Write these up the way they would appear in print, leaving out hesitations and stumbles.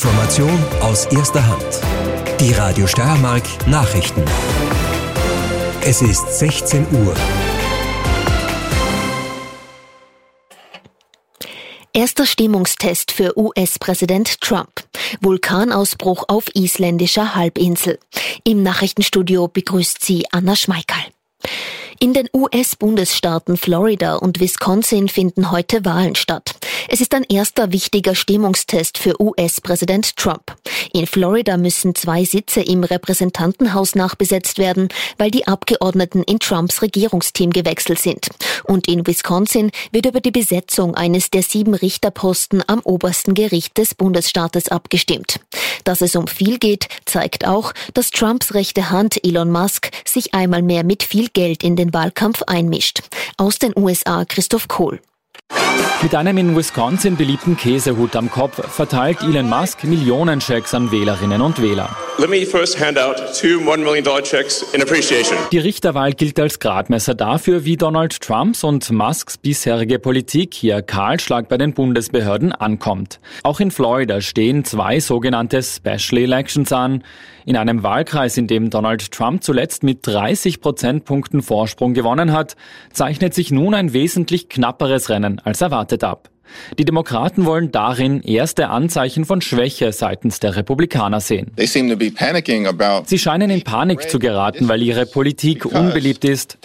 Information aus erster Hand. Die Radio Steiermark Nachrichten. Es ist 16 Uhr. Erster Stimmungstest für US-Präsident Trump. Vulkanausbruch auf isländischer Halbinsel. Im Nachrichtenstudio begrüßt sie Anna Schmeickerl. In den US-Bundesstaaten Florida und Wisconsin finden heute Wahlen statt. Es ist ein erster wichtiger Stimmungstest für US-Präsident Trump. In Florida müssen 2 Sitze im Repräsentantenhaus nachbesetzt werden, weil die Abgeordneten in Trumps Regierungsteam gewechselt sind. Und in Wisconsin wird über die Besetzung eines der 7 Richterposten am obersten Gericht des Bundesstaates abgestimmt. Dass es um viel geht, zeigt auch, dass Trumps rechte Hand Elon Musk sich einmal mehr mit viel Geld in den Wahlkampf einmischt. Aus den USA Christoph Kohl. Mit einem in Wisconsin beliebten Käsehut am Kopf verteilt Elon Musk Millionenchecks an Wählerinnen und Wähler. Let me first hand out 2 $1 million checks in appreciation. Die Richterwahl gilt als Gradmesser dafür, wie Donald Trumps und Musks bisherige Politik hier Kahlschlag bei den Bundesbehörden ankommt. Auch in Florida stehen 2 sogenannte Special Elections an. In einem Wahlkreis, in dem Donald Trump zuletzt mit 30 Prozentpunkten Vorsprung gewonnen hat, zeichnet sich nun ein wesentlich knapperes Rennen als erwartet ab. Die Demokraten wollen darin erste Anzeichen von Schwäche seitens der Republikaner sehen. Sie scheinen in Panik zu geraten, weil ihre Politik unbeliebt ist,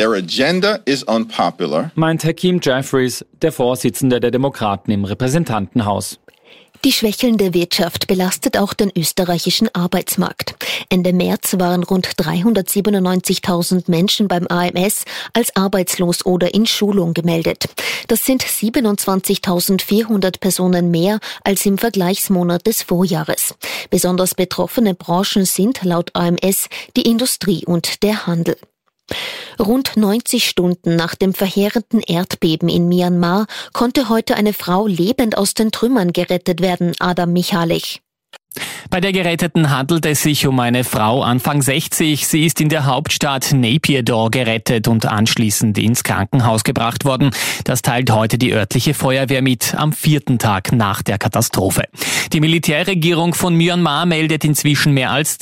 meint Hakeem Jeffries, der Vorsitzende der Demokraten im Repräsentantenhaus. Die schwächelnde Wirtschaft belastet auch den österreichischen Arbeitsmarkt. Ende März waren rund 397.000 Menschen beim AMS als arbeitslos oder in Schulung gemeldet. Das sind 27.400 Personen mehr als im Vergleichsmonat des Vorjahres. Besonders betroffene Branchen sind laut AMS die Industrie und der Handel. Rund 90 Stunden nach dem verheerenden Erdbeben in Myanmar konnte heute eine Frau lebend aus den Trümmern gerettet werden, Adam Michalik. Bei der Geretteten handelt es sich um eine Frau Anfang 60. Sie ist in der Hauptstadt Naypyidaw gerettet und anschließend ins Krankenhaus gebracht worden. Das teilt heute die örtliche Feuerwehr mit, am 4. Tag nach der Katastrophe. Die Militärregierung von Myanmar meldet inzwischen mehr als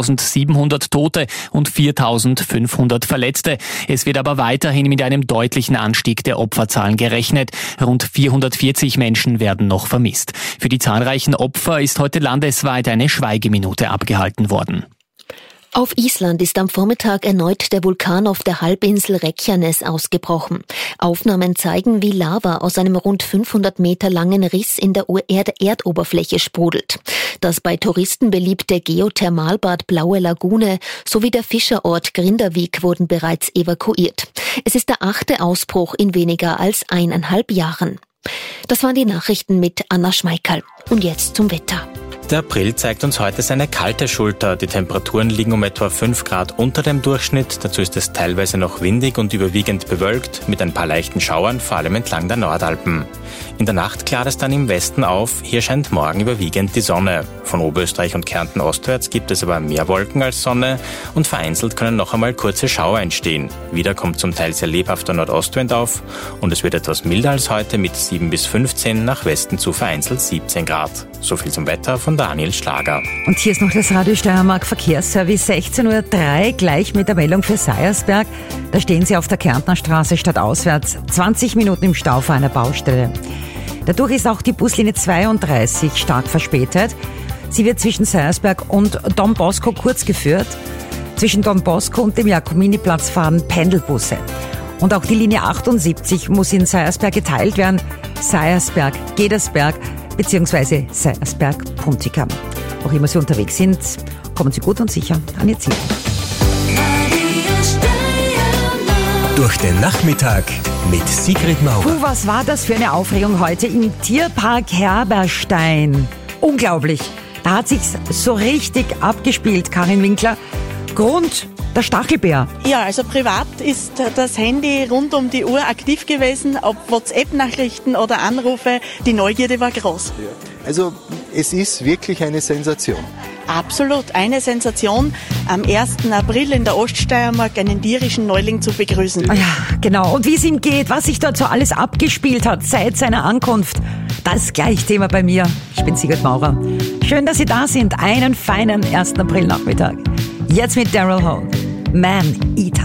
2.700 Tote und 4.500 Verletzte. Es wird aber weiterhin mit einem deutlichen Anstieg der Opferzahlen gerechnet. Rund 440 Menschen werden noch vermisst. Für die zahlreichen Opfer ist heute landesweit eine Schweigeminute abgehalten worden. Auf Island ist am Vormittag erneut der Vulkan auf der Halbinsel Reykjanes ausgebrochen. Aufnahmen zeigen, wie Lava aus einem rund 500 Meter langen Riss in der Erdoberfläche sprudelt. Das bei Touristen beliebte Geothermalbad Blaue Lagune sowie der Fischerort Grindavik wurden bereits evakuiert. Es ist der 8. Ausbruch in weniger als 1,5 Jahren. Das waren die Nachrichten mit Anna Schmeickerl. Und jetzt zum Wetter. Der April zeigt uns heute seine kalte Schulter. Die Temperaturen liegen um etwa 5 Grad unter dem Durchschnitt. Dazu ist es teilweise noch windig und überwiegend bewölkt, mit ein paar leichten Schauern, vor allem entlang der Nordalpen. In der Nacht klart es dann im Westen auf. Hier scheint morgen überwiegend die Sonne. Von Oberösterreich und Kärnten ostwärts gibt es aber mehr Wolken als Sonne und vereinzelt können noch einmal kurze Schauer entstehen. Wieder kommt zum Teil sehr lebhafter Nordostwind auf und es wird etwas milder als heute mit 7 bis 15, nach Westen zu vereinzelt 17 Grad. So viel zum Wetter von Daniel Schlager. Und hier ist noch das Radio Steiermark Verkehrsservice, 16:03 Uhr, gleich mit der Meldung für Seiersberg. Da stehen Sie auf der Kärntner Straße stadtauswärts, 20 Minuten im Stau vor einer Baustelle. Dadurch ist auch die Buslinie 32 stark verspätet. Sie wird zwischen Seiersberg und Don Bosco kurz geführt. Zwischen Don Bosco und dem Jakominiplatz fahren Pendelbusse. Und auch die Linie 78 muss in Seiersberg geteilt werden. Seiersberg-Gedersberg bzw. Seiersberg-Puntigam. Auch immer Sie unterwegs sind, kommen Sie gut und sicher an Ihr Ziel. Durch den Nachmittag mit Sigrid Maurer. Puh, was war das für eine Aufregung heute im Tierpark Herberstein? Unglaublich. Da hat sich's so richtig abgespielt, Karin Winkler. Grund, der Stachelbär. Ja, also privat ist das Handy rund um die Uhr aktiv gewesen, ob WhatsApp-Nachrichten oder Anrufe. Die Neugierde war groß. Also es ist wirklich eine Sensation. Absolut, eine Sensation, am 1. April in der Oststeiermark einen tierischen Neuling zu begrüßen. Ah ja, genau. Und wie es ihm geht, was sich dort so alles abgespielt hat seit seiner Ankunft, das ist gleich Thema bei mir. Ich bin Sigrid Maurer. Schön, dass Sie da sind. Einen feinen 1. April-Nachmittag. Jetzt mit Daryl Hall. Man Eater.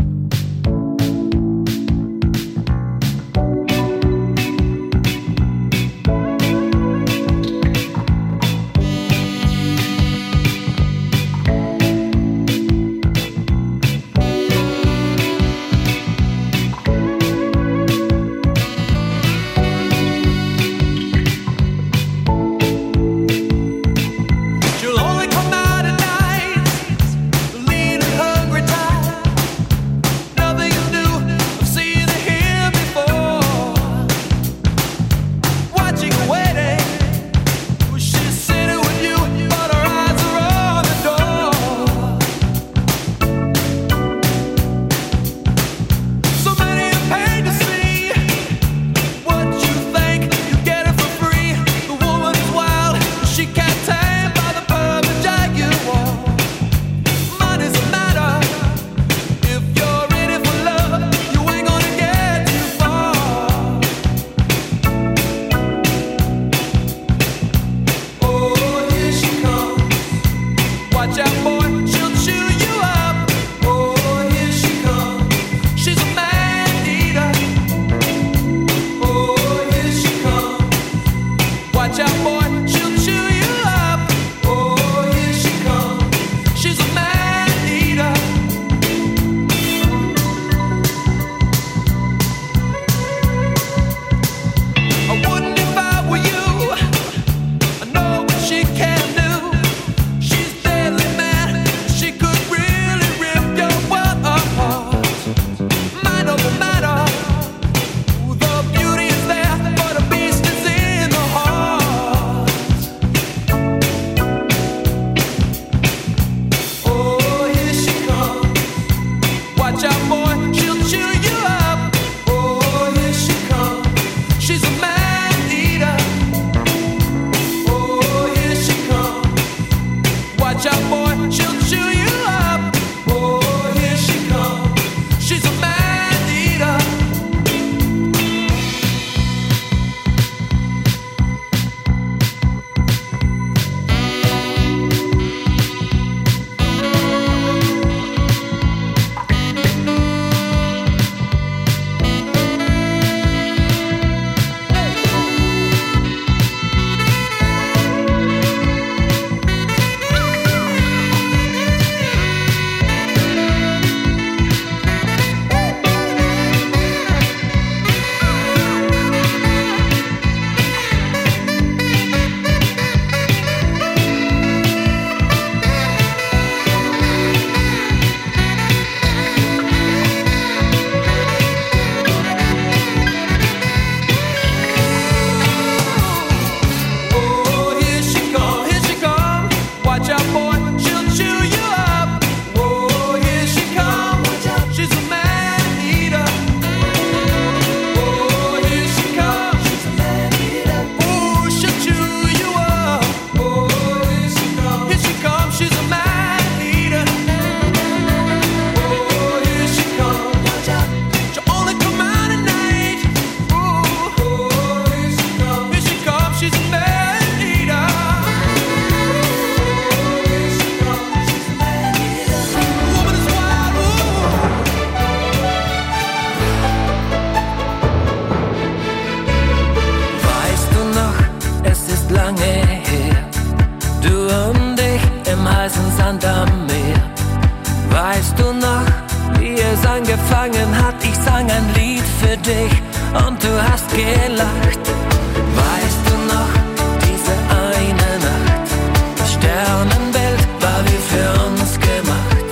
angefangen hat, ich sang ein Lied für dich und du hast gelacht. Weißt du noch, diese eine Nacht, das Sternenbild war wie für uns gemacht.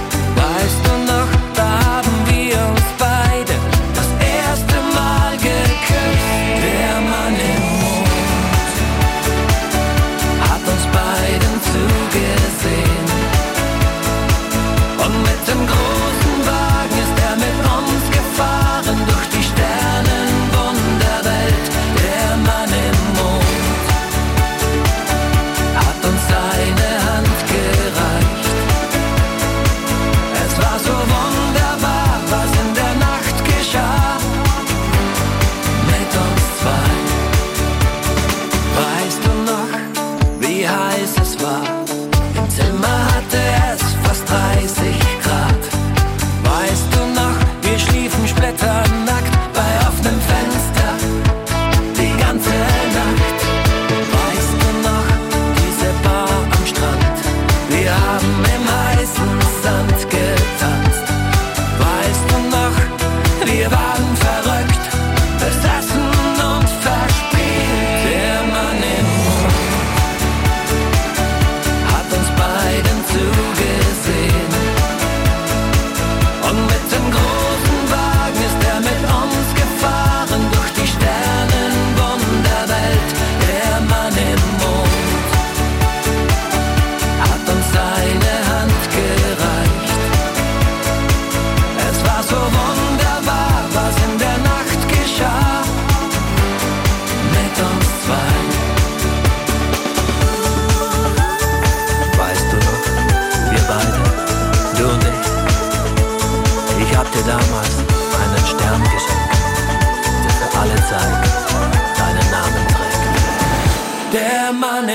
Weißt du noch, da haben wir uns beide das erste Mal geküsst. Der Mann im Mond hat uns beiden zugesehen und mit dem großen Wagen ist er mit uns gefahren durch die Sternenwunderwelt. Der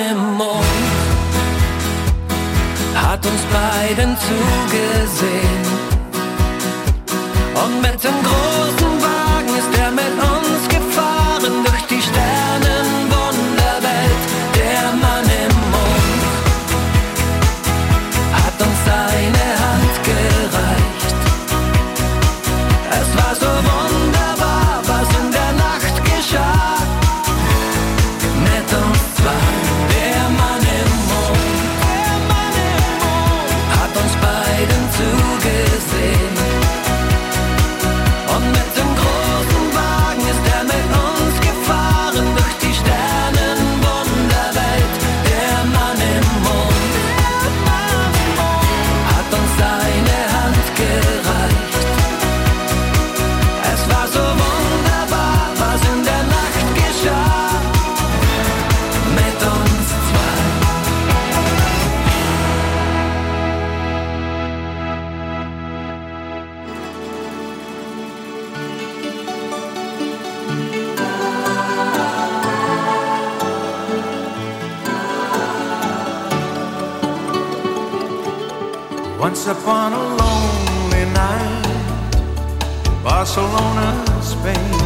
im Mond hat uns beiden zugesehen. Und mit dem großen Wagen ist er mit uns gefahren durch die Sternenwunderwelt. Der Mann im Mond hat uns seine Hand gereicht. Es war so wunderbar, was in der Nacht geschah. Mit uns zwei, der Mann im Mond hat uns beiden zugesehen. Und mit dem großen Wagen ist er mit uns gefahren durch die Sternenwunderwelt. Der Mann im Mond hat uns seine Hand gereicht. Es war so wunderbar, was in der Nacht geschah. Mit uns zwei. Once upon a lonely night in Barcelona, Spain,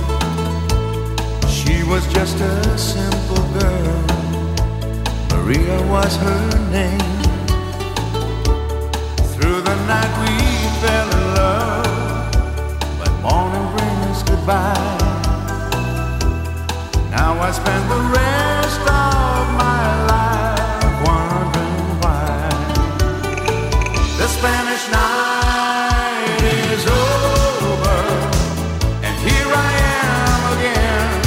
she was just a simple girl, Maria was her name. Through the night we fell in love, but morning brings goodbye. Now I spend the rest of my life wondering why. The Spanish night is over, and here I am again,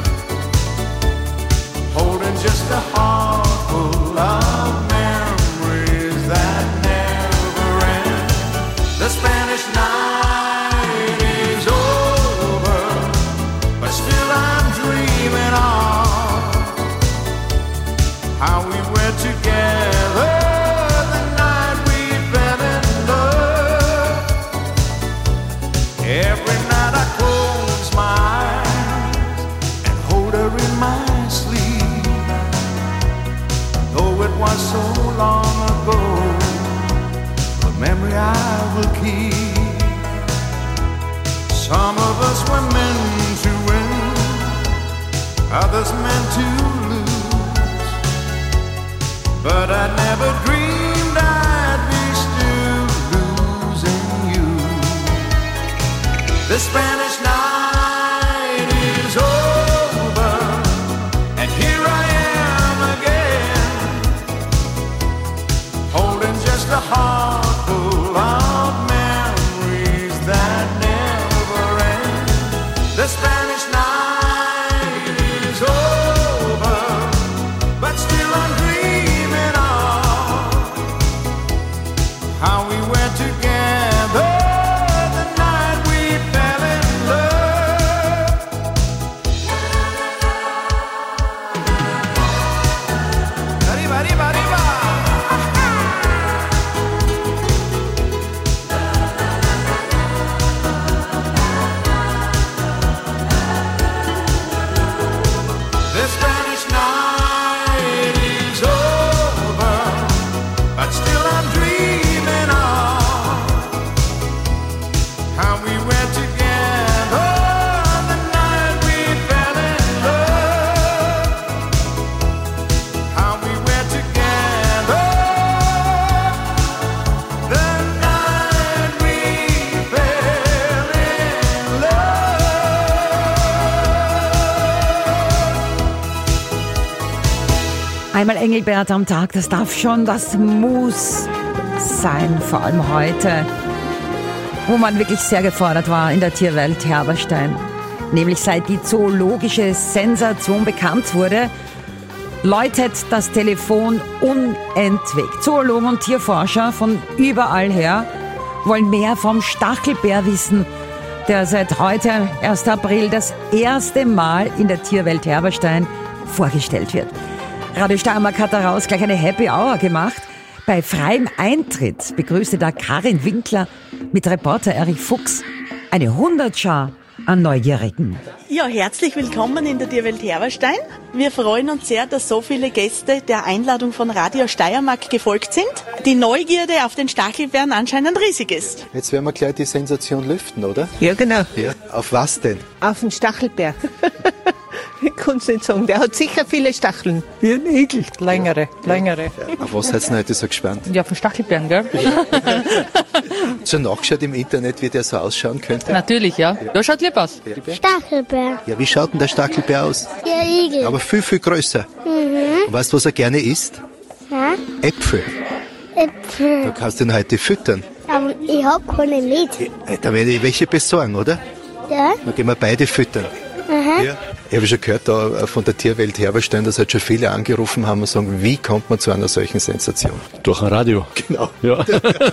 holding just a heart full of memories that never end. The Spanish night is over, but still I'm dreaming of how we were together. Every night I close my eyes and hold her in my sleep. Though it was so long ago, the memory I will keep. Some of us were meant to win, others meant to lose, but I never dreamed I'd be still losing you. The Spanish night is over, and here I am again, holding just a heart full of memories that never end. The Spanish night is over, but still I'm dreaming of how we were together. Einmal Engelbert am Tag, das darf schon, das muss sein, vor allem heute, wo man wirklich sehr gefordert war in der Tierwelt Herberstein. Nämlich seit die zoologische Sensation bekannt wurde, läutet das Telefon unentwegt. Zoologen und Tierforscher von überall her wollen mehr vom Stachelbär wissen, der seit heute, 1. April, das erste Mal in der Tierwelt Herberstein vorgestellt wird. Radio Steiermark hat daraus gleich eine Happy Hour gemacht. Bei freiem Eintritt begrüßte da Karin Winkler mit Reporter Erich Fuchs eine Hundertschar an Neugierigen. Ja, herzlich willkommen in der Tierwelt Herberstein. Wir freuen uns sehr, dass so viele Gäste der Einladung von Radio Steiermark gefolgt sind. Die Neugierde auf den Stachelbären anscheinend riesig ist. Jetzt werden wir gleich die Sensation lüften, oder? Ja, genau. Ja. Auf was denn? Auf den Stachelbär. Ich kann es nicht sagen. Der hat sicher viele Stacheln. Wie ein Igel. Längere. Auf was seid ihr heute so gespannt? Ja, auf den Stachelbären, gell? Schon nachgeschaut im Internet, wie der so ausschauen könnte? Natürlich, ja. Ja, schaut lieb aus. Stachelbär. Ja, wie schaut denn der Stachelbär aus? Der Igel. Aber viel, viel größer. Und weißt du, was er gerne isst? Ja? Äpfel. Äpfel. Da kannst du ihn heute füttern. Aber ich hab keine mit. Da werde ich welche besorgen, oder? Ja? Dann gehen wir beide füttern. Aha. Ja. Ich habe schon gehört da von der Tierwelt Herberstein, dass halt schon viele angerufen haben und sagen, wie kommt man zu einer solchen Sensation? Durch ein Radio. Genau. Ja.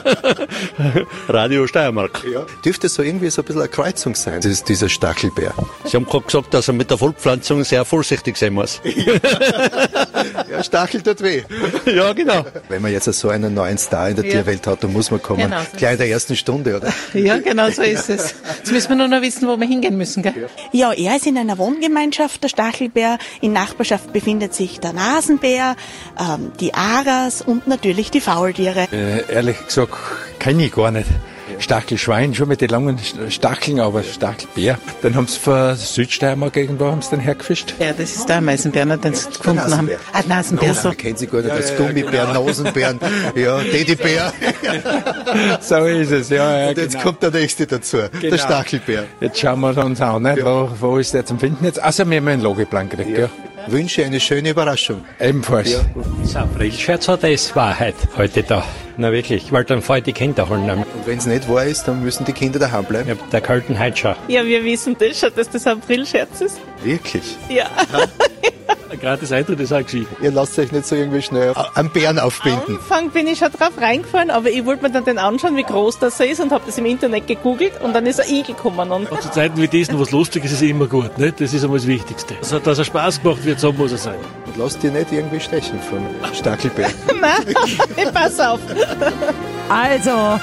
Radio Steiermark. Ja. Dürfte so irgendwie so ein bisschen eine Kreuzung sein, dieser Stachelbär. Sie haben gerade gesagt, dass er mit der Fortpflanzung sehr vorsichtig sein muss. Ja, Stachel tut weh. Ja, genau. Wenn man jetzt so einen neuen Star in der Tierwelt hat, dann muss man kommen. Genau. Gleich in der ersten Stunde, oder? Ja, genau so ist es. Jetzt müssen wir nur noch wissen, wo wir hingehen müssen, gell? Ja, er ist in einer Wohngemeinschaft, der Stachelbär. In Nachbarschaft befindet sich der Nasenbär, die Aras und natürlich die Faultiere. Ehrlich gesagt, kenne ich gar nicht. Stachelschwein, schon mit den langen Stacheln, aber Stachelbär. Dann haben sie von Südsteiermark irgendwo haben sie den hergefischt. Ja, das ist der Ameisenbär, den sie gefunden haben. Nasenbär, so. Man kennt sie gar nicht als Gummibär, Nasenbären, ja, Teddybär. So ist es, ja. Und jetzt kommt der nächste dazu, der Stachelbär. Jetzt schauen wir uns an, nicht? Wo ist der zum Finden jetzt? Also wir haben einen Logiplan gekriegt, ja. Wünsche eine schöne Überraschung. Ebenfalls. Ja. Das Aprilscherz oder ist Wahrheit heute da? Na wirklich, weil dann fällt die Kinder holen. Und wenn es nicht wahr ist, dann müssen die Kinder daheim bleiben. Ja, der kalten heute schon. Ja, wir wissen das schon, dass das Aprilscherz ist. Wirklich? Ja. Ein gratis Eintritt ist auch geschehen. Ihr lasst euch nicht so irgendwie schnell am Bären aufbinden. Am Anfang bin ich schon drauf reingefallen, aber ich wollte mir dann den anschauen, wie groß das ist und habe das im Internet gegoogelt und dann ist ein Igel gekommen. Und Zu Zeiten wie diesen, was lustig ist, ist immer gut. Nicht? Das ist einmal das Wichtigste. Also, dass er Spaß gemacht wird, so muss er sein. Und lasst dir nicht irgendwie stechen vom Stachelbär. Nein, ich pass auf. Also,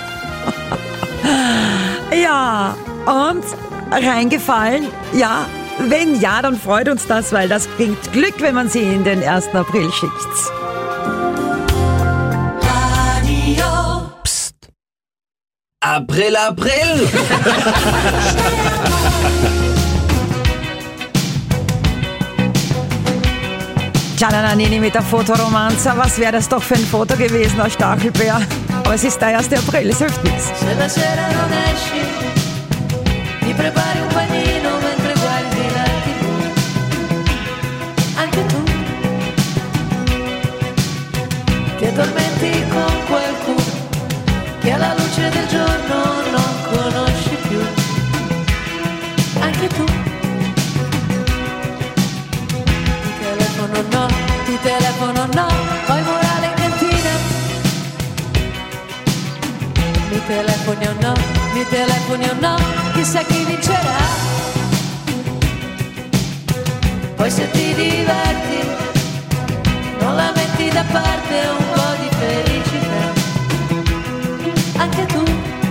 ja, und reingefallen, ja. Wenn ja, dann freut uns das, weil das bringt Glück, wenn man sie in den 1. April schickt. Radio. Psst. April, April! Gianna Nannini mit der Fotoromanza. Was wäre das doch für ein Foto gewesen aus Stachelbär? Aber es ist der 1. April, es hilft nichts. Se la sera non esci, ti prepari un panino mentre guardi la TV. Anche tu ti addormenti con qualcuno che alla luce del giorno non conosci più. Anche tu ti telefono no, poi morale in cantina. Mi telefoni o no, chissà chi vincerà. Poi se ti diverti, non la metti da parte un po' di felicità. Anche tu,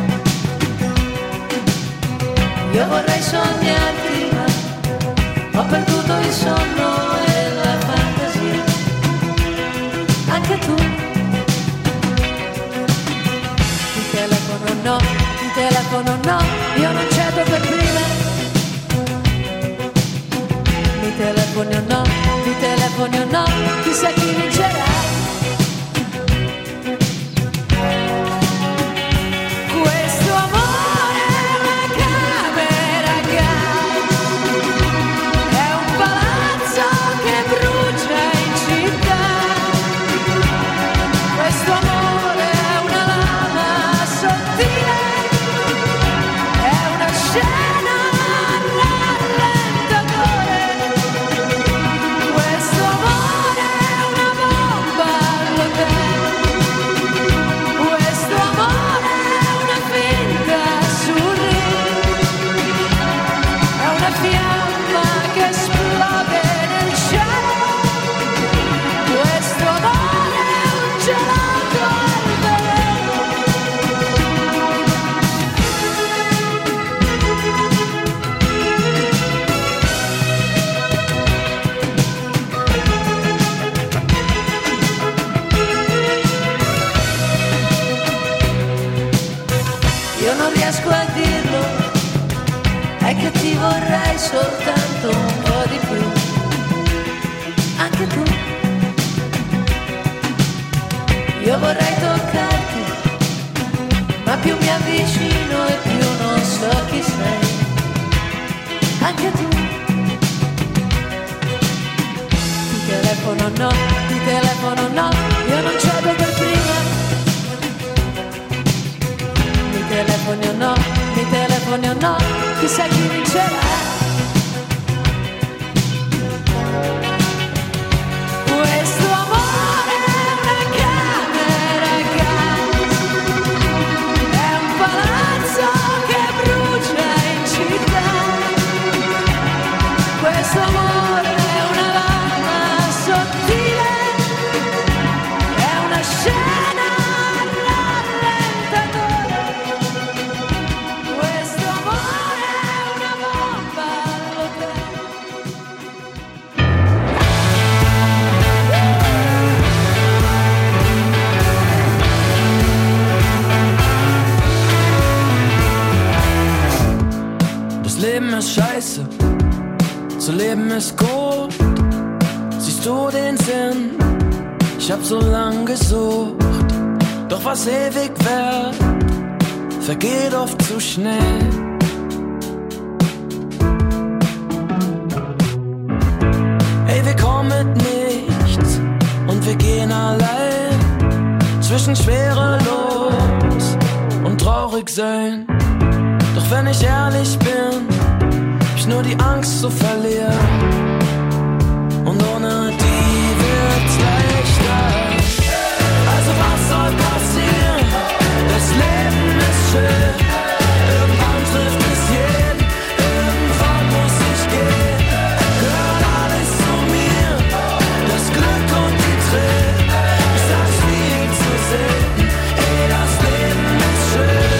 io vorrei sognarti, ma ho perduto il sonno e la fantasia. Anche tu, ti telefono no, io non cedo per prima. Mi telefoni o no, chissà chi vincerà. Questo amore è una camera gas, è un palazzo che brucia in città. Questo amore è una lama sottile, è una scena rallentatore. Questo amore è una soltanto un po' di più. Anche tu. Io vorrei toccarti, ma più mi avvicino e più non so chi sei. Anche tu. Di telefono no, io non cedo per prima. Mi telefoni o no, chissà chi vincerà. Questo amore è una camera a gas, è un palazzo che brucia in città. Questo amore è una lama sottile, è una scena rallentatore. Questo amore è una bomba all'hotel. Das Leben ist scheiße, zu leben ist gut. Siehst du den Sinn? Ich hab so lang gesucht. Doch was ewig wird, vergeht oft zu schnell. Ey, wir kommen mit nichts und wir gehen allein zwischen schwerelos und traurig sein. Doch wenn ich ehrlich bin, hab ich nur die Angst zu verlieren. Und ohne die wird's leichter. Also was soll passieren? Das Leben ist schön. Irgendwann trifft es jeden. Irgendwann muss ich gehen. Gehört alles zu mir. Das Glück und die Tränen. Ich sag's viel zu selten. Ey, das Leben ist schön.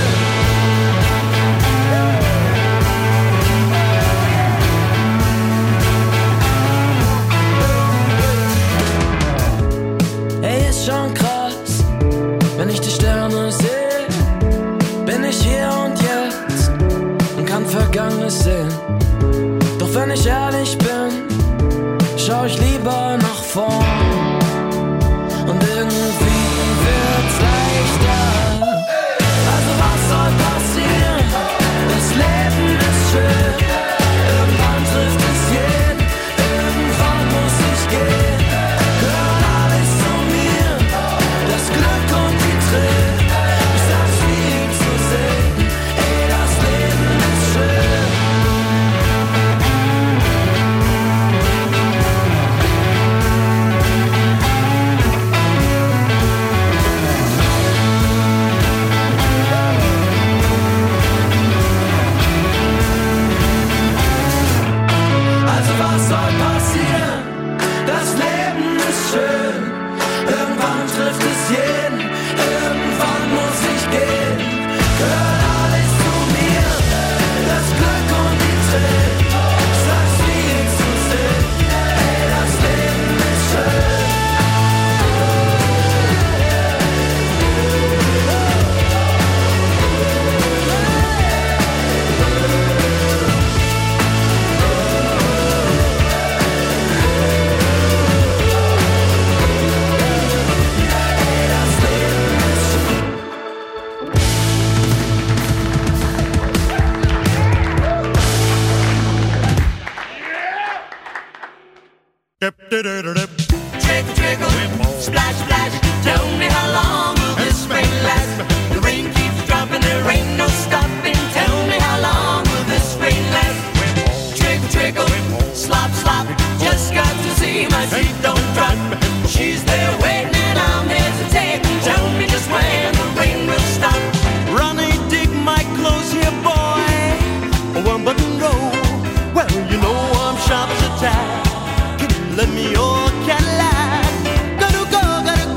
Ey, ist schon krass, wenn ich die Sterne sehe, bin ich hier und jetzt und kann Vergangenes sehen. Doch wenn ich ehrlich bin, schau ich lieber nach vorn und irgendwie wird's leichter. Also was soll passieren? Das Leben ist schön. Irgendwann trifft es jeden. Irgendwann muss ich gehen. Gehört alles zu mir. Das Glück und die Tränen. Ich sag's viel zu selten. Ey, das Leben ist schön. Also was soll passieren? Das Leben ist schön. Irgendwann trifft es jeden. Irgendwann muss ich gehen. Gehört alles zu mir. Das Glück und die Tränen. Ich sag's viel zu selten. Ey, das Leben ist schön. Trickle, trickle, splash, splash. Tell me how long will this rain last? The rain keeps dropping, there ain't no stopping. Tell me how long will this rain last? Trickle, trickle, slop, slop. Just got to see my feet don't drop. She's there waiting and I'm hesitating. Tell me just when the rain will stop. Ronnie, dig my clothes here, boy. One button roll. Well, you know I'm sharp as a tack. Let me your Cadillac. Gotta go,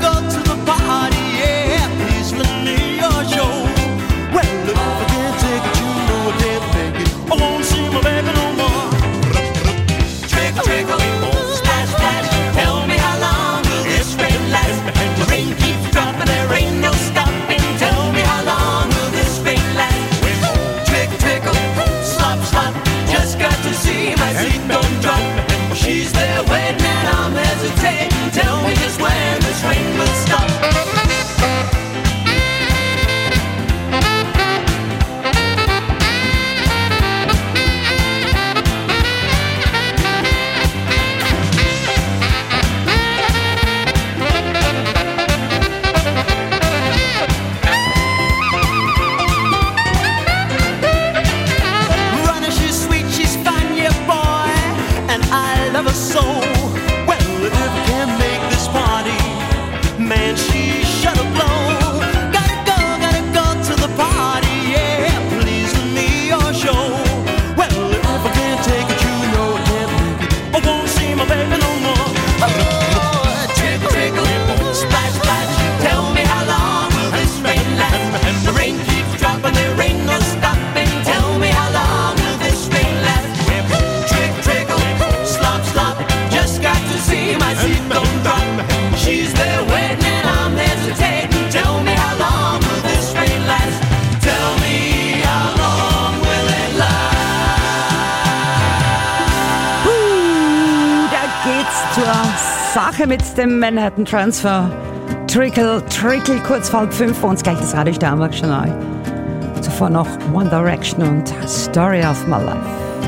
Sache mit dem Manhattan Transfer. Trickle, kurz vor 5 vor uns gleich das Radio Steiermark Journal. Zuvor noch One Direction und Story of My Life.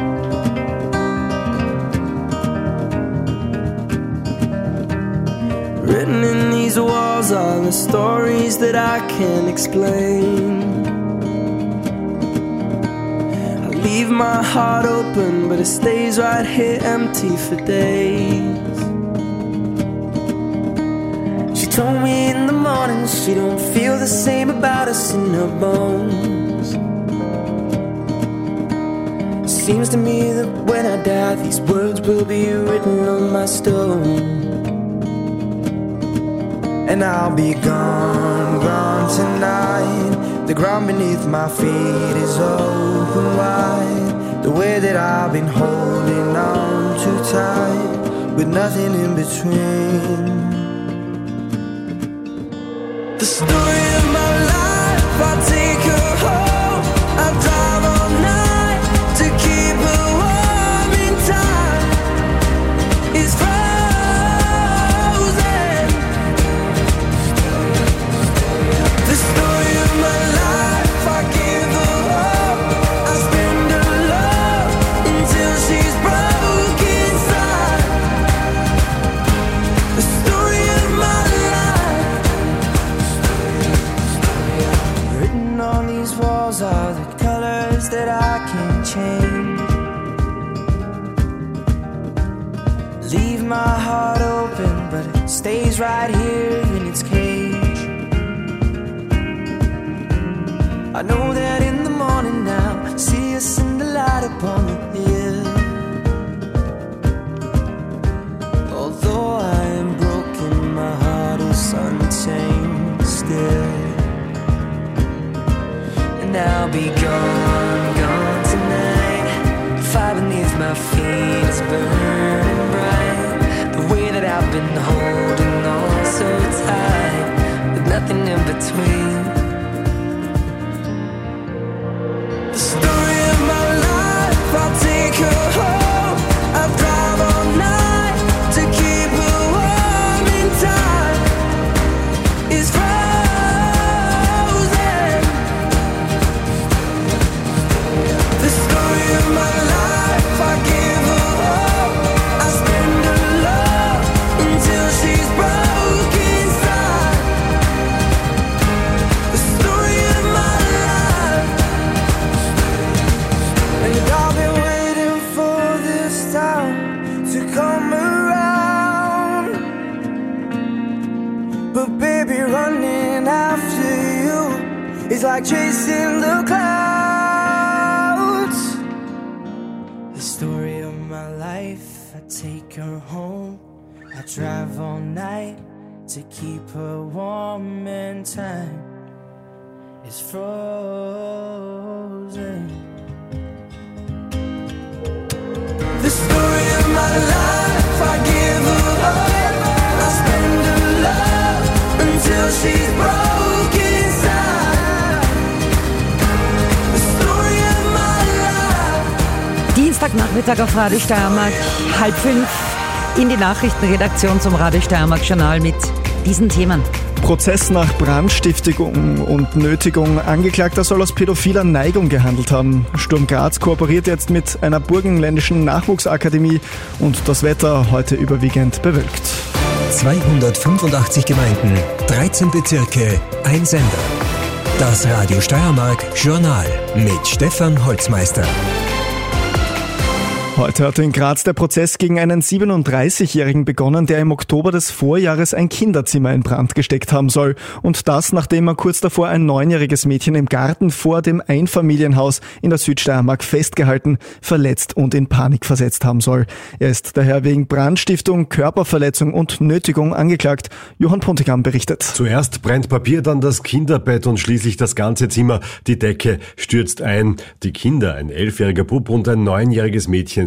Written in these walls are the stories that I can't explain. I leave my heart open, but it stays right here empty for days. She told me in the morning she don't feel the same about us in her bones. Seems to me that when I die, these words will be written on my stone. And I'll be gone, gone tonight. The ground beneath my feet is open wide. The way that I've been holding on too tight, with nothing in between. The story of my life, I take her home. I drive all night to keep her warm in time. It's frozen. The story of my life, I give her up. I spend her love until she's broke inside. The story of my life. Written on these walls are the colors that I can't change. Leave my heart open, but it stays right here in its cage. I know that in the morning now, see us in the light upon the hill. Although I am broken, my heart is unchained still. And I'll be gone, gone tonight. The fire beneath my feet is burning bright. The way that I've been holding on so tight, with nothing in between. The story of my life, I'll take her home. I'll drive all night to keep her warm in time. It's frozen. The story of my life, I give her up. I spend her love until she's broke inside. The story of my life. And I've been waiting for this time to come around. But baby, running after you is like chasing the clouds. The story of my life, I take her home. I drive all night to keep her warm, and time is frozen. The story of my life, I give her up. I spend her love until she's broke inside. The story of my life. Dienstagnachmittag auf Radio Steiermark, 4:30 in die Nachrichtenredaktion zum Radio Steiermark Journal mit diesen Themen. Prozess nach Brandstiftung und Nötigung. Angeklagter soll aus pädophiler Neigung gehandelt haben. Sturm Graz kooperiert jetzt mit einer burgenländischen Nachwuchsakademie und das Wetter heute überwiegend bewölkt. 285 Gemeinden, 13 Bezirke, ein Sender. Das Radio Steiermark Journal mit Stefan Holzmeister. Heute hat in Graz der Prozess gegen einen 37-Jährigen begonnen, der im Oktober des Vorjahres ein Kinderzimmer in Brand gesteckt haben soll. Und das, nachdem er kurz davor ein 9-jähriges Mädchen im Garten vor dem Einfamilienhaus in der Südsteiermark festgehalten, verletzt und in Panik versetzt haben soll. Er ist daher wegen Brandstiftung, Körperverletzung und Nötigung angeklagt. Johann Pontigam berichtet. Zuerst brennt Papier, dann das Kinderbett und schließlich das ganze Zimmer. Die Decke stürzt ein. Die Kinder, ein 11-jähriger Bub und ein 9-jähriges Mädchen,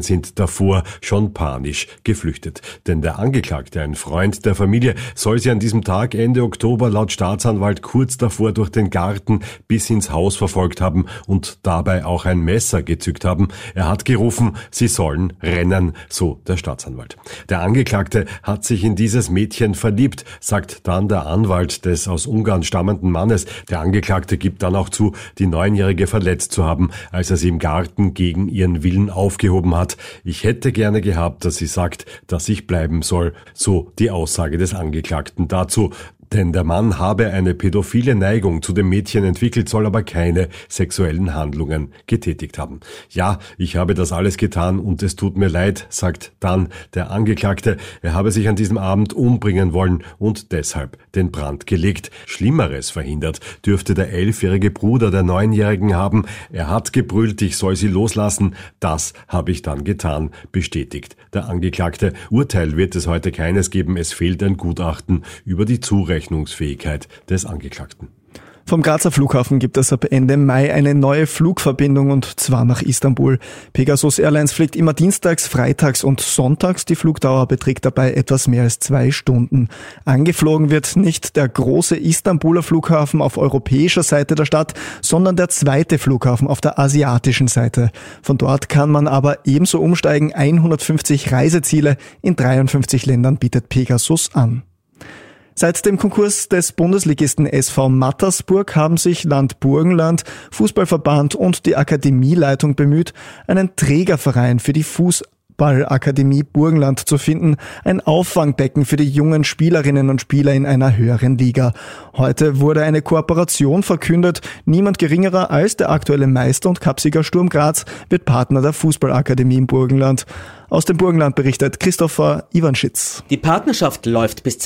Familien sind davor schon panisch geflüchtet. Denn der Angeklagte, ein Freund der Familie, soll sie an diesem Tag Ende Oktober laut Staatsanwalt kurz davor durch den Garten bis ins Haus verfolgt haben und dabei auch ein Messer gezückt haben. Er hat gerufen, sie sollen rennen, so der Staatsanwalt. Der Angeklagte hat sich in dieses Mädchen verliebt, sagt dann der Anwalt des aus Ungarn stammenden Mannes. Der Angeklagte gibt dann auch zu, die 9-Jährige verletzt zu haben, als er sie im Garten gegen ihren Willen aufgehoben hat. Ich hätte gerne gehabt, dass sie sagt, dass ich bleiben soll, so die Aussage des Angeklagten dazu. Denn der Mann habe eine pädophile Neigung zu dem Mädchen entwickelt, soll aber keine sexuellen Handlungen getätigt haben. Ja, ich habe das alles getan und es tut mir leid, sagt dann der Angeklagte. Er habe sich an diesem Abend umbringen wollen und deshalb den Brand gelegt. Schlimmeres verhindert dürfte der 11-jährige Bruder der 9-Jährigen haben. Er hat gebrüllt, ich soll sie loslassen. Das habe ich dann getan, bestätigt der Angeklagte. Urteil wird es heute keines geben. Es fehlt ein Gutachten über die Zurechnungsfähigkeit des Angeklagten. Vom Grazer Flughafen gibt es ab Ende Mai eine neue Flugverbindung und zwar nach Istanbul. Pegasus Airlines fliegt immer dienstags, freitags und sonntags. Die Flugdauer beträgt dabei etwas mehr als 2 Stunden. Angeflogen wird nicht der große Istanbuler Flughafen auf europäischer Seite der Stadt, sondern der zweite Flughafen auf der asiatischen Seite. Von dort kann man aber ebenso umsteigen. 150 Reiseziele in 53 Ländern bietet Pegasus an. Seit dem Konkurs des Bundesligisten SV Mattersburg haben sich Land Burgenland, Fußballverband und die Akademieleitung bemüht, einen Trägerverein für die Fußballakademie Burgenland zu finden, ein Auffangbecken für die jungen Spielerinnen und Spieler in einer höheren Liga. Heute wurde eine Kooperation verkündet. Niemand geringerer als der aktuelle Meister und Cupsieger Sturm Graz wird Partner der Fußballakademie im Burgenland. Aus dem Burgenland berichtet Christopher Iwanschitz. Die Partnerschaft läuft bis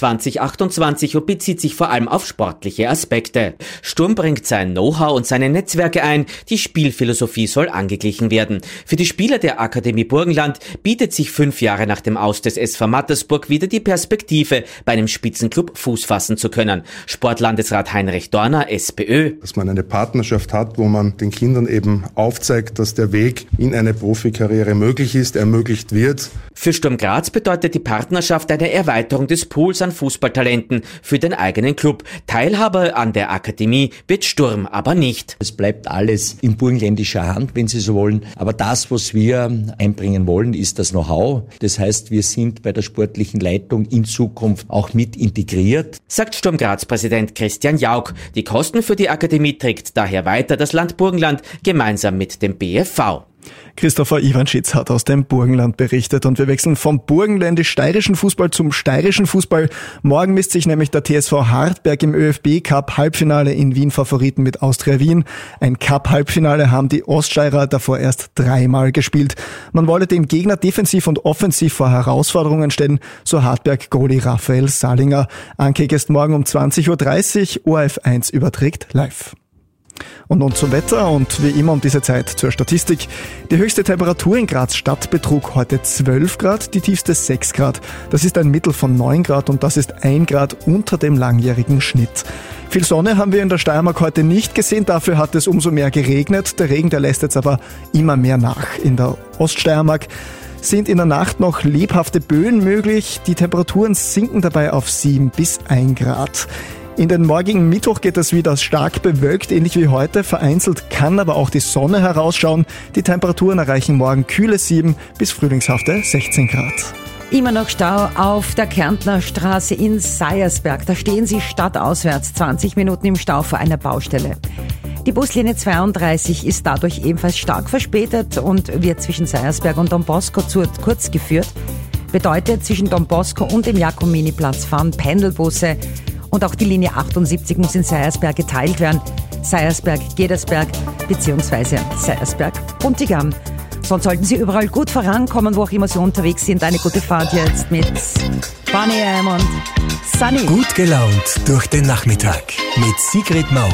2028 und bezieht sich vor allem auf sportliche Aspekte. Sturm bringt sein Know-how und seine Netzwerke ein. Die Spielphilosophie soll angeglichen werden. Für die Spieler der Akademie Burgenland bietet sich 5 Jahre nach dem Aus des SV Mattersburg wieder die Perspektive, bei einem Spitzenclub Fuß fassen zu können. Sportlandesrat Heinrich Dorner, SPÖ. Dass man eine Partnerschaft hat, wo man den Kindern eben aufzeigt, dass der Weg in eine Profikarriere möglich ist, ermöglicht wird. Für Sturm Graz bedeutet die Partnerschaft eine Erweiterung des Pools an Fußballtalenten für den eigenen Club. Teilhabe an der Akademie wird Sturm aber nicht. Es bleibt alles in burgenländischer Hand, wenn Sie so wollen. Aber das, was wir einbringen wollen, ist das Know-how. Das heißt, wir sind bei der sportlichen Leitung in Zukunft auch mit integriert. Sagt Sturm Graz-Präsident Christian Jauch. Die Kosten für die Akademie trägt daher weiter das Land Burgenland gemeinsam mit dem BFV. Christopher Iwanschitz hat aus dem Burgenland berichtet und wir wechseln vom burgenländisch-steirischen Fußball zum steirischen Fußball. Morgen misst sich nämlich der TSV Hartberg im ÖFB-Cup-Halbfinale in Wien Favoriten mit Austria Wien. Ein Cup-Halbfinale haben die Oststeirer davor erst 3-mal gespielt. Man wolle den Gegner defensiv und offensiv vor Herausforderungen stellen, so Hartberg-Goalie Raphael Salinger. Ankick ist morgen um 20.30 Uhr, ORF1 überträgt live. Und nun zum Wetter und wie immer um diese Zeit zur Statistik. Die höchste Temperatur in Graz Stadt betrug heute 12 Grad, die tiefste 6 Grad. Das ist ein Mittel von 9 Grad und das ist 1 Grad unter dem langjährigen Schnitt. Viel Sonne haben wir in der Steiermark heute nicht gesehen, dafür hat es umso mehr geregnet. Der Regen, der lässt jetzt aber immer mehr nach. In der Oststeiermark sind in der Nacht noch lebhafte Böen möglich. Die Temperaturen sinken dabei auf 7 bis 1 Grad. In den morgigen Mittwoch geht es wieder stark bewölkt, ähnlich wie heute. Vereinzelt kann aber auch die Sonne herausschauen. Die Temperaturen erreichen morgen kühle 7 bis frühlingshafte 16 Grad. Immer noch Stau auf der Kärntner Straße in Seiersberg. Da stehen Sie stadtauswärts 20 Minuten im Stau vor einer Baustelle. Die Buslinie 32 ist dadurch ebenfalls stark verspätet und wird zwischen Seiersberg und Don Bosco kurz geführt. Bedeutet, zwischen Don Bosco und dem Jakominiplatz fahren Pendelbusse. Und auch die Linie 78 muss in Seiersberg geteilt werden. Seiersberg-Gedersberg bzw. Seiersberg-Buntigam. Sonst sollten Sie überall gut vorankommen, wo auch immer Sie unterwegs sind. Eine gute Fahrt jetzt mit Bonnie M. und Sunny. Gut gelaunt durch den Nachmittag mit Sigrid Maurer.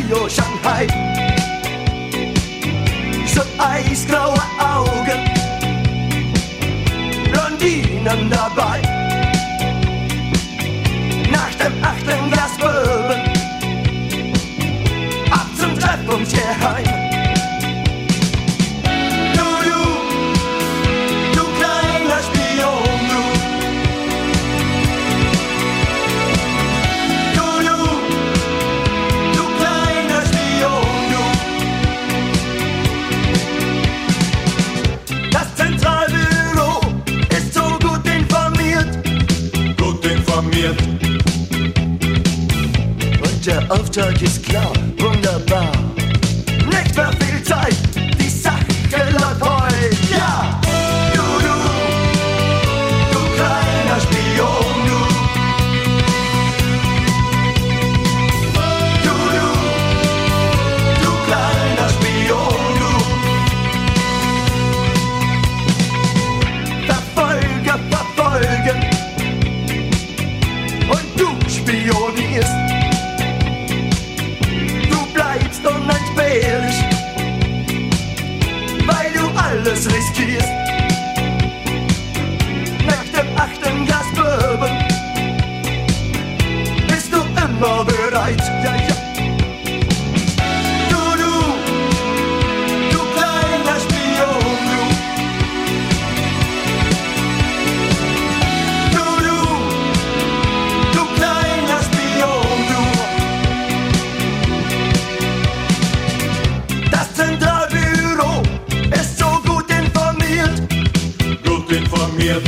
Tokio, Shanghai. So eisgraue Augen, Blondinen dabei. Nach dem 8. Glas Bourbon, ab zum Treffungsgeheim. Du kleiner Spion, du kleiner Spion, du. Das Zentralbüro ist so gut informiert. Gut informiert. Und der Auftrag ist klar, wunderbar. Nicht mehr viel Zeit, die Sache läuft heute. Ja! Du kleiner Spion, du. Du kleiner Spion, du. Verfolgen. Und du spionierst. Du bleibst unentbehrlich, weil du alles riskierst. Nach dem 8. Glas Bourbon bist du immer bereit. Ja, ja. Du kleiner Spion, du. Du kleiner Spion, du. Das Zentralbüro ist so gut informiert. Gut informiert.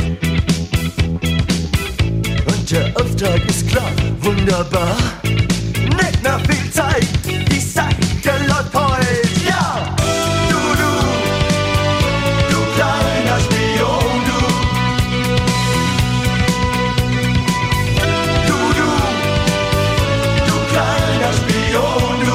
Und der Auftrag ist klar, wunderbar. Nicht mehr viel Zeit, die Sache läuft heute. Ja! Du kleiner Spion, du. Du kleiner Spion, du.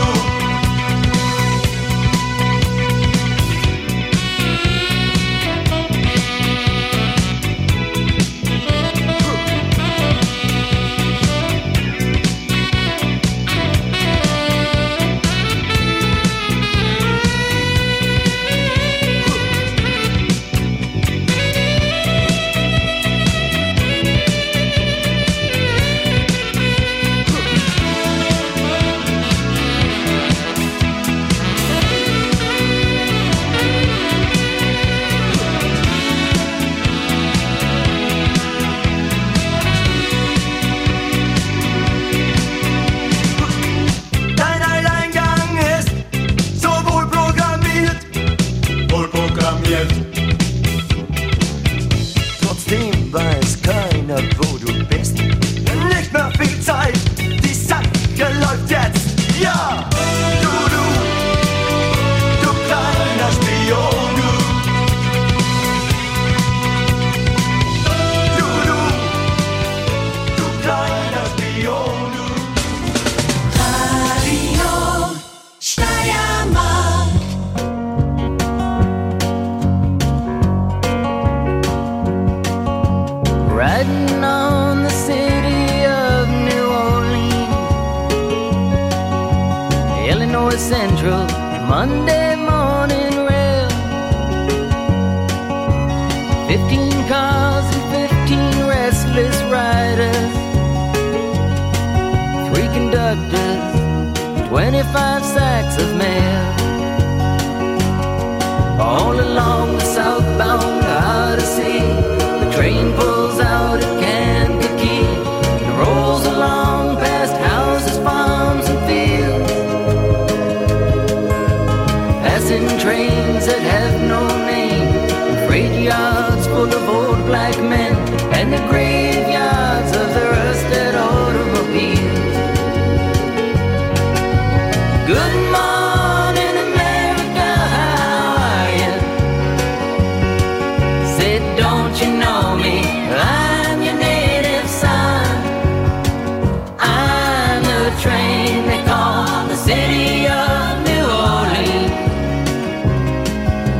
Dein Alleingang ist so wohl programmiert. Wohl programmiert. Trotzdem weiß keiner, wo du bist. Nicht mehr viel Zeit, die Sache läuft jetzt. Ja! Du kleiner Spion, du. Du kleiner Spion, du. Radio Steiermark. Riding on the city of New Orleans, Illinois Central, Monday morning rail. 15 cars and 15 restless riders, 3 conductors, 25 sacks of mail. All along the southbound Odyssey, the train pulls out at Kankakee and rolls along past houses, farms and fields, passing trains that have no name, and freight yards full of old black men, and the graveyards of the rusted automobiles. Good morning, America, how are you? Said, don't you know me? I'm your native son. I'm the train they call the city of New Orleans.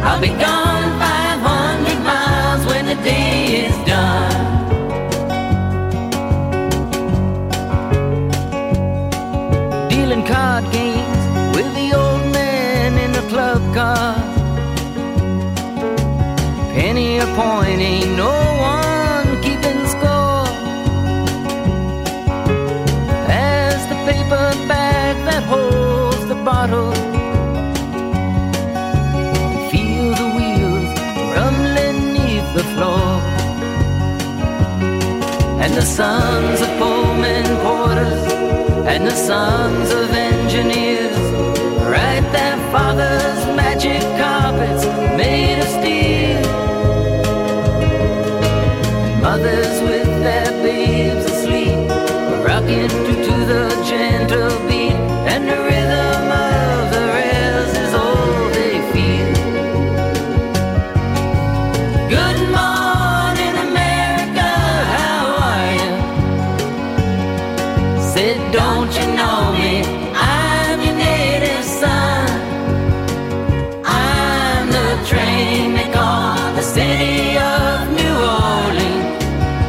point, ain't no one keeping score. As the paper bag that holds the bottle, feel the wheels rumbling neath the floor. And the sons of Pullman porters and the sons of engineers write their father's magic carpets made of steel. Mothers with their babes asleep, rocking to the gentle beat, and the rhythm of the rails is all they feel. Good morning, America, how are you? Said, don't you know me? I'm your native son. I'm the train they call the city of New Orleans.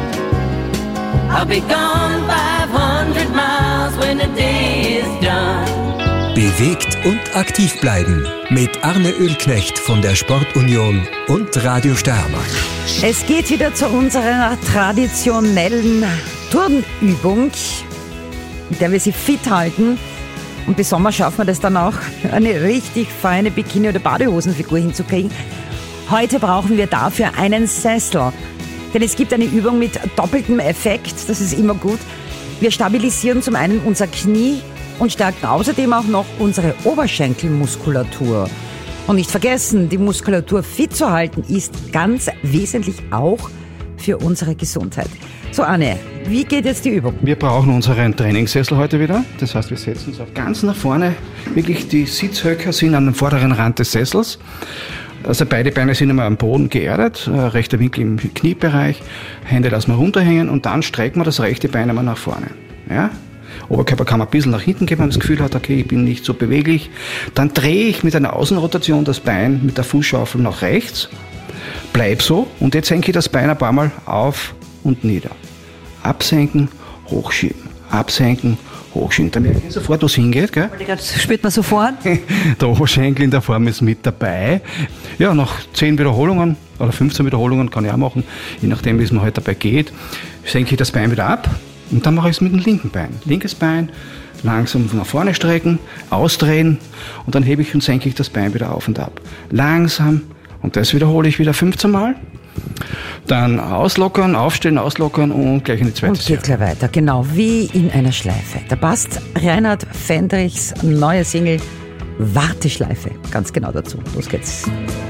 I'll be gone 500 miles when the day is done. Bewegt und aktiv bleiben mit Arne Ölknecht von der Sportunion und Radio Steiermark. Es geht wieder zu unserer traditionellen Turnübung, mit der wir sie fit halten. Und bis Sommer schaffen wir das dann auch, eine richtig feine Bikini- oder Badehosenfigur hinzukriegen. Heute brauchen wir dafür einen Sessel. Denn es gibt eine Übung mit doppeltem Effekt, das ist immer gut. Wir stabilisieren zum einen unser Knie und stärken außerdem auch noch unsere Oberschenkelmuskulatur. Und nicht vergessen, die Muskulatur fit zu halten ist ganz wesentlich auch für unsere Gesundheit. So Arne, wie geht jetzt die Übung? Wir brauchen unseren Trainingssessel heute wieder. Das heißt, wir setzen uns auf ganz nach vorne. Wirklich die Sitzhöcker sind an dem vorderen Rand des Sessels. Also beide Beine sind einmal am Boden geerdet, rechter Winkel im Kniebereich, Hände lassen wir runterhängen und dann strecken wir das rechte Bein einmal nach vorne. Ja? Oberkörper kann man ein bisschen nach hinten geben, wenn man das Gefühl hat, okay, ich bin nicht so beweglich. Dann drehe ich mit einer Außenrotation das Bein mit der Fußschaufel nach rechts, bleib so und jetzt senke ich das Bein ein paar Mal auf und nieder. Absenken, hochschieben, absenken, hochschieben. Dann merke ich sofort, wo es hingeht. Gell? Das spürt man sofort. Der Oberschenkel in der Form ist mit dabei. Ja, nach 10 Wiederholungen oder 15 Wiederholungen kann ich auch machen, je nachdem, wie es mir heute dabei geht, senke ich das Bein wieder ab und dann mache ich es mit dem linken Bein. Linkes Bein, langsam nach vorne strecken, ausdrehen und dann hebe ich und senke ich das Bein wieder auf und ab. Langsam und das wiederhole ich wieder 15 Mal. Dann auslockern, aufstehen, auslockern und gleich in die zweite Serie. Und geht gleich weiter, genau wie in einer Schleife. Da passt Reinhard Fendrichs neue Single Warteschleife ganz genau dazu. Los geht's.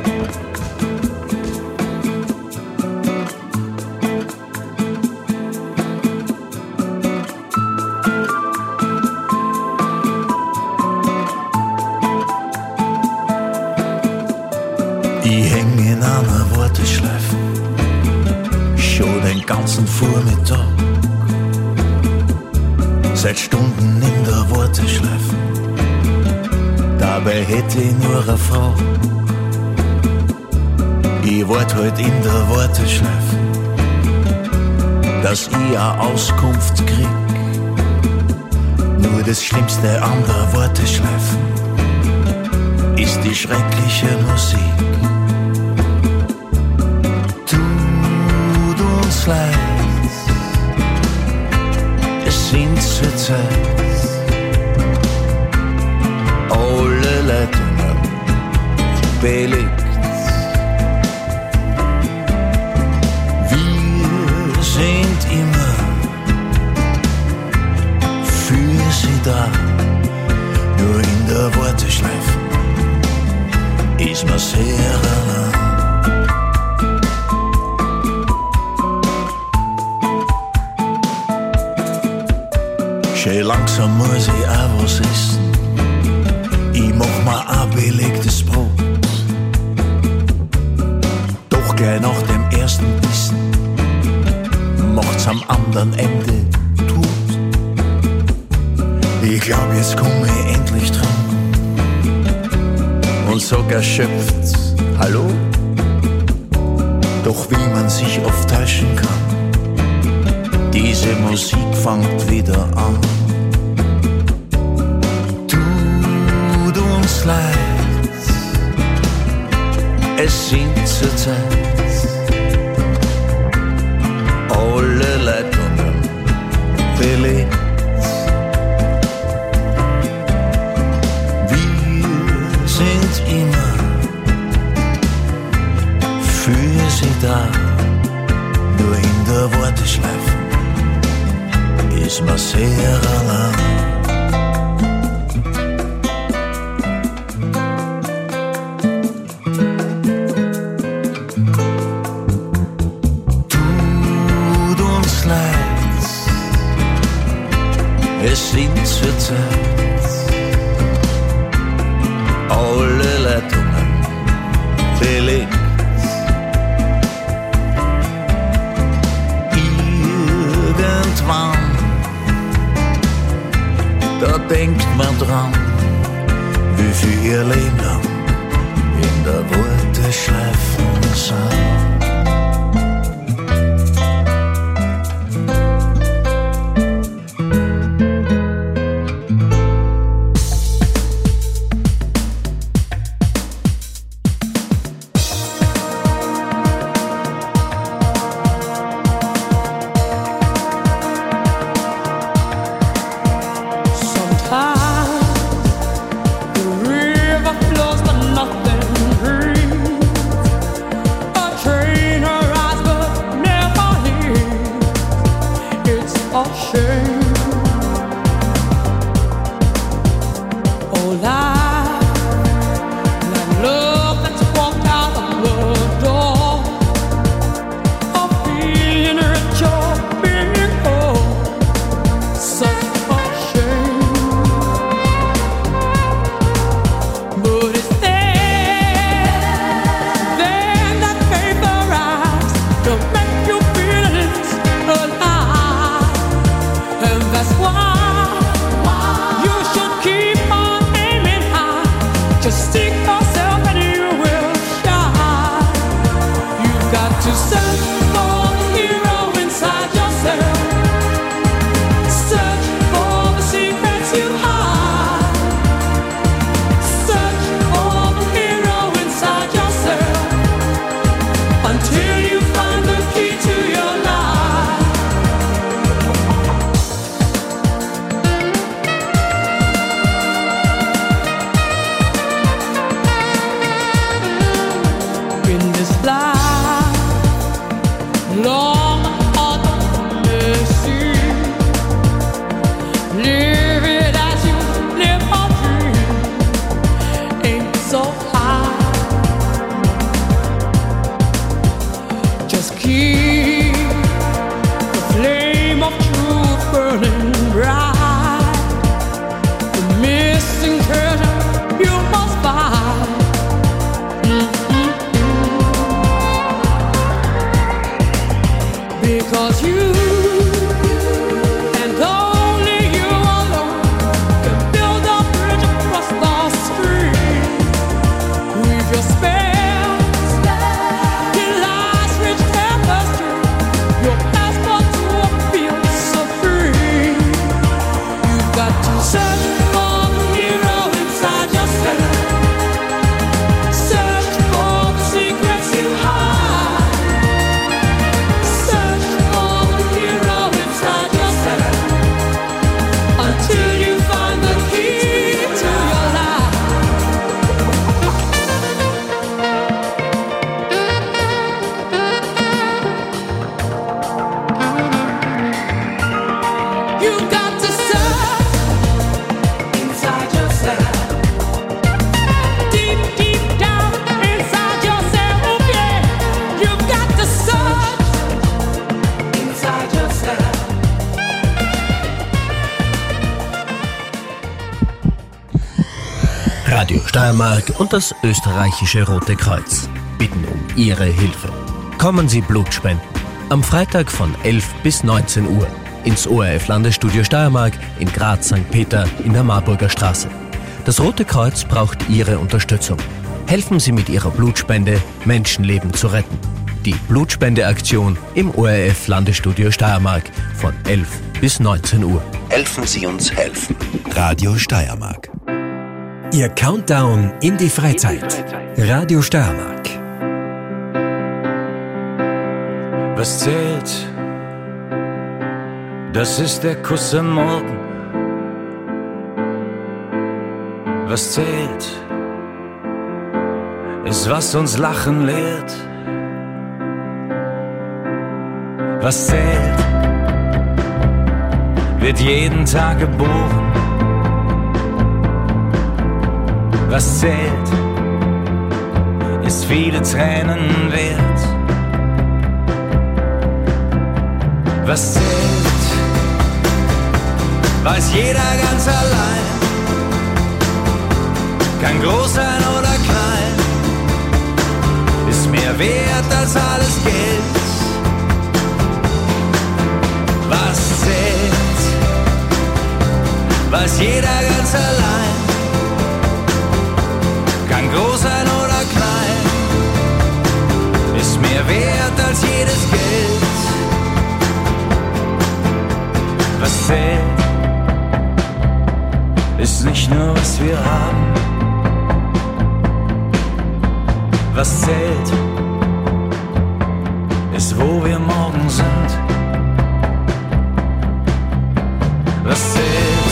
Ich häng in einer Warteschleife schon den ganzen Vormittag. Seit Stunden in der Warteschleife, dabei hätte ich nur eine Frau. Ich wart halt in der Warteschleife, dass ich eine Auskunft krieg. Nur das Schlimmste an der Warteschleife ist die schreckliche Musik. Leid, es sind zurzeit alle Leitungen belegt. Wir sind immer für sie da, nur in der Warteschleife ist man sehr allein. Schön langsam muss ich auch was essen. Ich mach mir ein belegtes Brot. Doch gleich nach dem ersten Bissen macht's am anderen Ende tot. Ich glaub, jetzt komm ich endlich dran und sag erschöpft Hallo. Doch wie man sich oft täuschen kann, diese Musik fängt wieder an. Tut uns leid, es sind zurzeit schleifen, ist mir sehr allein. Tut uns leid, es sind zurzeit alle Leitungen belegt. Irgendwann, da denkt man dran, wie viel ihr Leben lang in der Warteschleife sind. Radio Steiermark und das österreichische Rote Kreuz bitten um Ihre Hilfe. Kommen Sie Blut spenden. Am Freitag von 11 bis 19 Uhr ins ORF-Landesstudio Steiermark in Graz St. Peter in der Marburger Straße. Das Rote Kreuz braucht Ihre Unterstützung. Helfen Sie mit Ihrer Blutspende, Menschenleben zu retten. Die Blutspendeaktion im ORF-Landesstudio Steiermark von 11 bis 19 Uhr. Helfen Sie uns helfen. Radio Steiermark. Ihr Countdown in die Freizeit. Radio Steiermark. Was zählt, das ist der Kuss am Morgen. Was zählt, ist was uns lachen lehrt. Was zählt, wird jeden Tag geboren. Was zählt, ist viele Tränen wert. Was zählt, weiß jeder ganz allein. Kann groß sein oder klein, ist mehr wert als alles Geld. Was zählt, weiß jeder ganz allein. Kann groß sein oder klein, ist mehr wert als jedes Geld. Was zählt, ist nicht nur, was wir haben. Was zählt, ist, wo wir morgen sind. Was zählt,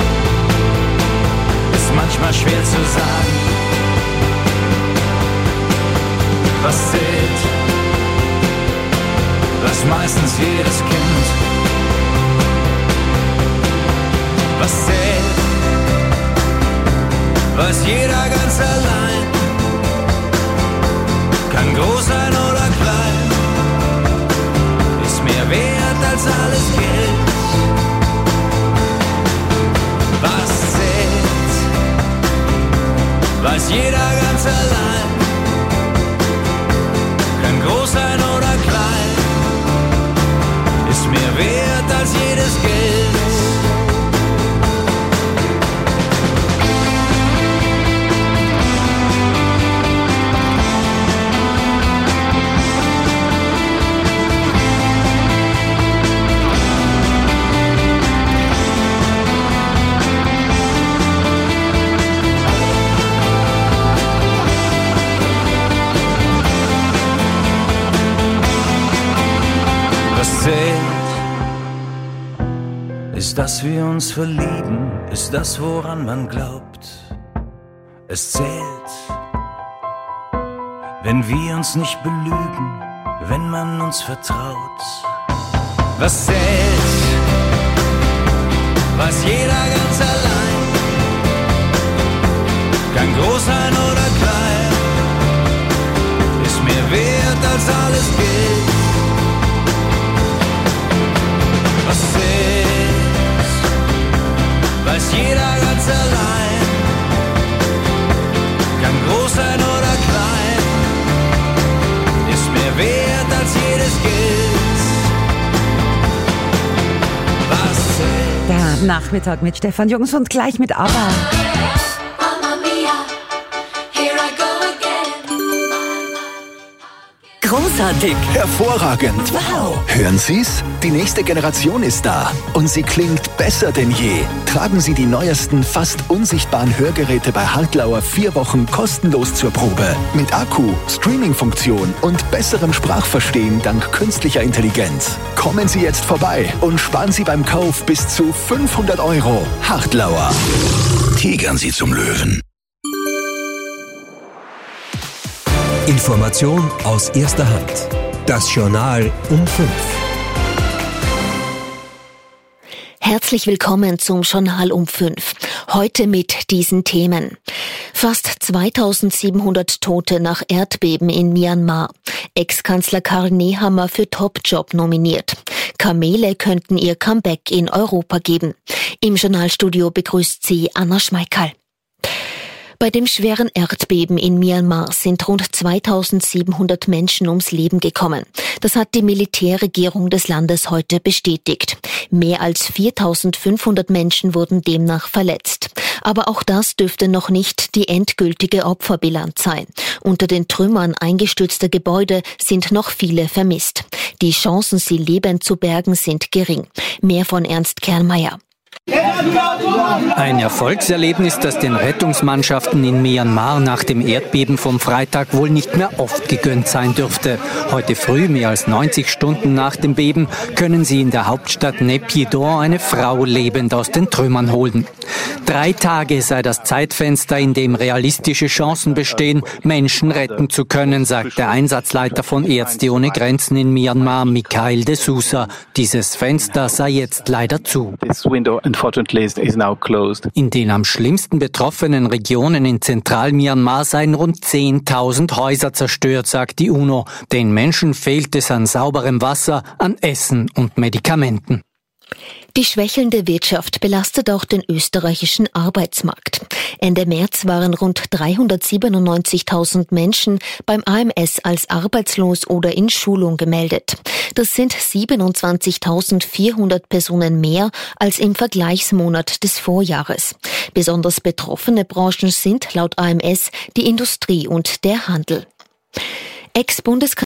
ist manchmal schwer zu sagen. Was zählt, weiß meistens jedes Kind. Was zählt, weiß jeder ganz allein. Kann groß sein oder klein, ist mehr wert als alles Geld. Was zählt, weiß jeder ganz allein. Kann groß sein oder klein, ist mehr wert als jedes Geld. Ist, dass wir uns verlieben, ist das, woran man glaubt. Es zählt, wenn wir uns nicht belügen, wenn man uns vertraut. Was zählt, weiß jeder ganz allein. Kann groß sein oder klein, ist mehr wert als alles Geld. Was zählt, weiß jeder ganz allein. Kann groß sein oder klein, ist mehr wert als jedes Geld. Was zählt. Der Nachmittag mit Stefan Jungs und gleich mit ABBA. Großartig! Hervorragend! Wow! Hören Sie's? Die nächste Generation ist da und sie klingt besser denn je. Tragen Sie die neuesten, fast unsichtbaren Hörgeräte bei Hartlauer 4 Wochen kostenlos zur Probe. Mit Akku, Streaming-Funktion und besserem Sprachverstehen dank künstlicher Intelligenz. Kommen Sie jetzt vorbei und sparen Sie beim Kauf bis zu 500 €. Hartlauer. Tigern Sie zum Löwen. Information aus erster Hand. Das Journal um 5. Herzlich willkommen zum Journal um 5. Heute mit diesen Themen. Fast 2700 Tote nach Erdbeben in Myanmar. Ex-Kanzler Karl Nehammer für Top-Job nominiert. Kamele könnten ihr Comeback in Europa geben. Im Journalstudio begrüßt sie Anna Schmeikal. Bei dem schweren Erdbeben in Myanmar sind rund 2700 Menschen ums Leben gekommen. Das hat die Militärregierung des Landes heute bestätigt. Mehr als 4500 Menschen wurden demnach verletzt. Aber auch das dürfte noch nicht die endgültige Opferbilanz sein. Unter den Trümmern eingestürzter Gebäude sind noch viele vermisst. Die Chancen, sie lebend zu bergen, sind gering. Mehr von Ernst Kernmeier. Ein Erfolgserlebnis, das den Rettungsmannschaften in Myanmar nach dem Erdbeben vom Freitag wohl nicht mehr oft gegönnt sein dürfte. Heute früh, mehr als 90 Stunden nach dem Beben, können sie in der Hauptstadt Naypyidaw eine Frau lebend aus den Trümmern holen. 3 Tage sei das Zeitfenster, in dem realistische Chancen bestehen, Menschen retten zu können, sagt der Einsatzleiter von Ärzte ohne Grenzen in Myanmar, Mikhail de Sousa. Dieses Fenster sei jetzt leider zu. In den am schlimmsten betroffenen Regionen in Zentral-Myanmar seien rund 10.000 Häuser zerstört, sagt die UNO. Den Menschen fehlt es an sauberem Wasser, an Essen und Medikamenten. Die schwächelnde Wirtschaft belastet auch den österreichischen Arbeitsmarkt. Ende März waren rund 397.000 Menschen beim AMS als arbeitslos oder in Schulung gemeldet. Das sind 27.400 Personen mehr als im Vergleichsmonat des Vorjahres. Besonders betroffene Branchen sind laut AMS die Industrie und der Handel.